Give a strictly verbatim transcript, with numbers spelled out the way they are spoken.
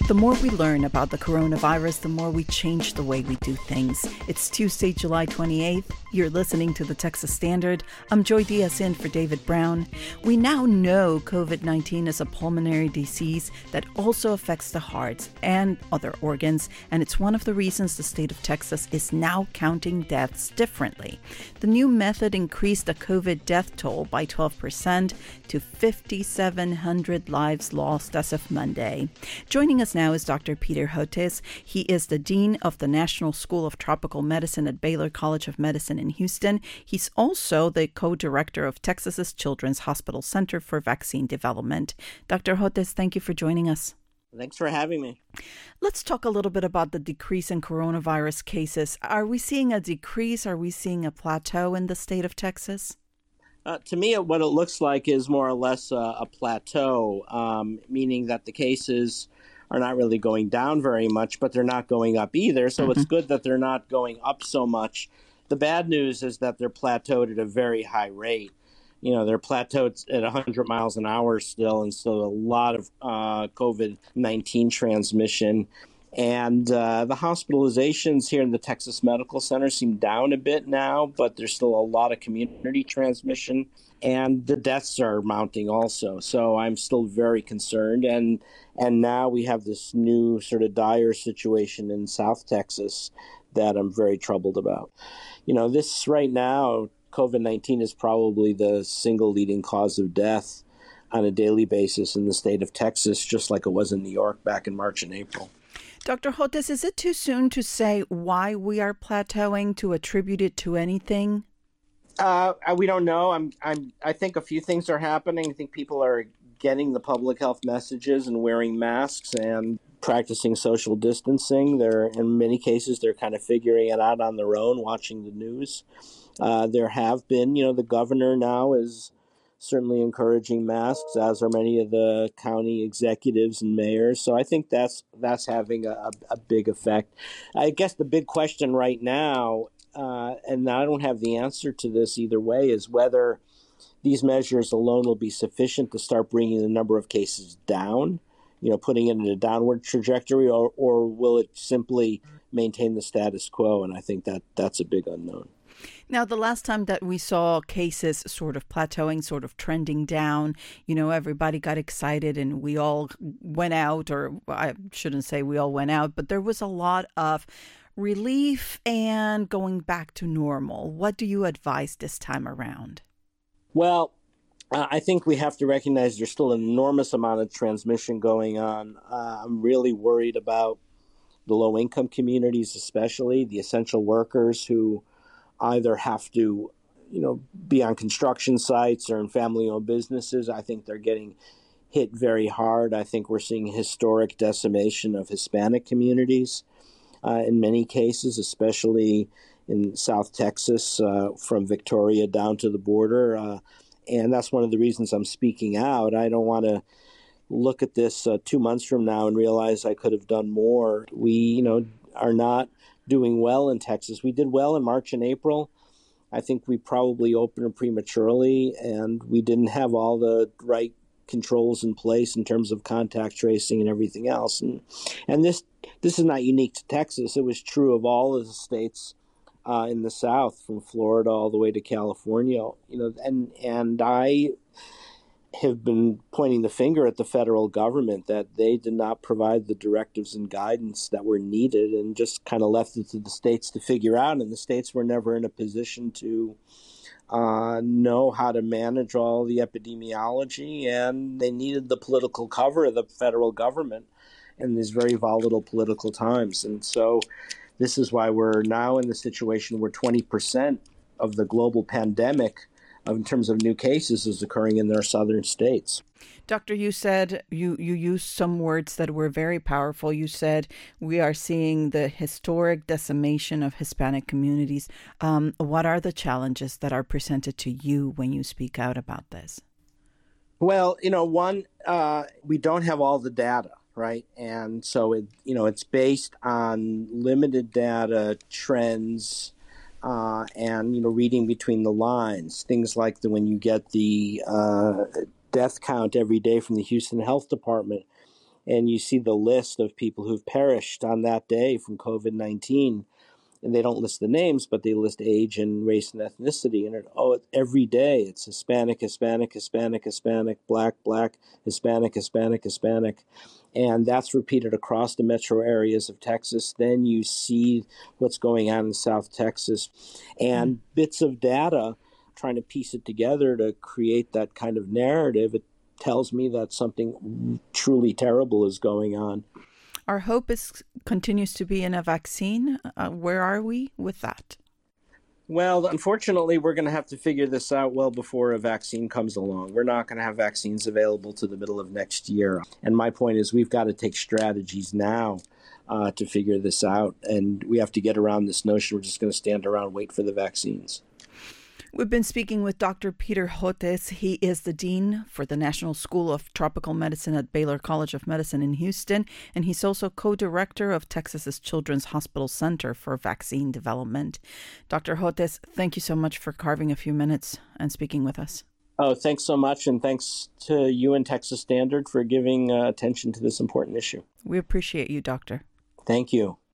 The more we learn about the coronavirus, the more we change the way we do things. It's Tuesday, July twenty-eighth. You're listening to the Texas Standard. I'm Joy Diaz in for David Brown. We now know COVID nineteen is a pulmonary disease that also affects the heart and other organs, and it's one of the reasons the state of Texas is now counting deaths differently. The new method increased the COVID death toll by twelve percent to five thousand seven hundred lives lost as of Monday. Joining us now is Doctor Peter Hotez. He is the Dean of the National School of Tropical Medicine at Baylor College of Medicine in Houston. He's also the co-director of Texas's Children's Hospital Center for Vaccine Development. Doctor Hotez, thank you for joining us. Thanks for having me. Let's talk a little bit about the decrease in coronavirus cases. Are we seeing a decrease? Are we seeing a plateau in the state of Texas? Uh, to me, what it looks like is more or less a, a plateau, um, meaning that the cases are not really going down very much, but they're not going up either. So mm-hmm. It's good that they're not going up so much. The bad news is that they're plateaued at a very high rate. You know, they're plateaued at one hundred miles an hour still, and still a lot of uh, COVID nineteen transmission. And uh, the hospitalizations here in the Texas Medical Center seem down a bit now, but there's still a lot of community transmission, and the deaths are mounting also. So I'm still very concerned. And and now we have this new sort of dire situation in South Texas that I'm very troubled about. You know, this right now, COVID nineteen is probably the single leading cause of death on a daily basis in the state of Texas, just like it was in New York back in March and April. Doctor Hotez, is it too soon to say why we are plateauing, to attribute it to anything? Uh, we don't know. I'm, I'm, I think a few things are happening. I think people are getting the public health messages and wearing masks and practicing social distancing. They're, in many cases, they're kind of figuring it out on their own, watching the news. Uh, there have been, you know, the governor now is certainly encouraging masks, as are many of the county executives and mayors. So I think that's that's having a, a big effect. I guess the big question right now, uh, and I don't have the answer to this either way, is whether these measures alone will be sufficient to start bringing the number of cases down, you know, putting it in a downward trajectory, or, or will it simply maintain the status quo? And I think that that's a big unknown. Now, the last time that we saw cases sort of plateauing, sort of trending down, you know, everybody got excited and we all went out, or I shouldn't say we all went out, but there was a lot of relief and going back to normal. What do you advise this time around? Well, uh, I think we have to recognize there's still an enormous amount of transmission going on. Uh, I'm really worried about the low-income communities, especially the essential workers who either have to, you know, be on construction sites or in family-owned businesses. I think they're getting hit very hard. I think we're seeing historic decimation of Hispanic communities uh, in many cases, especially in South Texas, uh, from Victoria down to the border. Uh, and that's one of the reasons I'm speaking out. I don't want to look at this uh, two months from now and realize I could have done more. We, you know, are not doing well in Texas. We did well in March and April. I think we probably opened prematurely, and we didn't have all the right controls in place in terms of contact tracing and everything else. And and this this is not unique to Texas. It was true of all of the states uh, in the South, from Florida all the way to California. You know, and and I have been pointing the finger at the federal government that they did not provide the directives and guidance that were needed, and just kind of left it to the states to figure out. And the states were never in a position to uh, know how to manage all the epidemiology, and they needed the political cover of the federal government in these very volatile political times. And so this is why we're now in the situation where twenty percent of the global pandemic in terms of new cases is occurring in their southern states. Doctor, you said you, you used some words that were very powerful. You said we are seeing the historic decimation of Hispanic communities. Um, what are the challenges that are presented to you when you speak out about this? Well, you know, one, uh, we don't have all the data, right? And so, it, you know, it's based on limited data, trends, Uh, and, you know, reading between the lines, things like the, when you get the uh, death count every day from the Houston Health Department, and you see the list of people who've perished on that day from COVID nineteen. And they don't list the names, but they list age and race and ethnicity. And it, oh, every day it's Hispanic, Hispanic, Hispanic, Hispanic, Black, Black, Hispanic, Hispanic, Hispanic. And that's repeated across the metro areas of Texas. Then you see what's going on in South Texas and mm. bits of data, trying to piece it together to create that kind of narrative. It tells me that something truly terrible is going on. Our hope is continues to be in a vaccine. Uh, where are we with that? Well, unfortunately, we're going to have to figure this out well before a vaccine comes along. We're not going to have vaccines available to the middle of next year. And my point is we've got to take strategies now uh, to figure this out. And we have to get around this notion we're just going to stand around and wait for the vaccines. We've been speaking with Doctor Peter Hotez. He is the Dean for the National School of Tropical Medicine at Baylor College of Medicine in Houston, and he's also co-director of Texas's Children's Hospital Center for Vaccine Development. Doctor Hotez, thank you so much for carving a few minutes and speaking with us. Oh, thanks so much, and thanks to you and Texas Standard for giving uh, attention to this important issue. We appreciate you, Doctor. Thank you.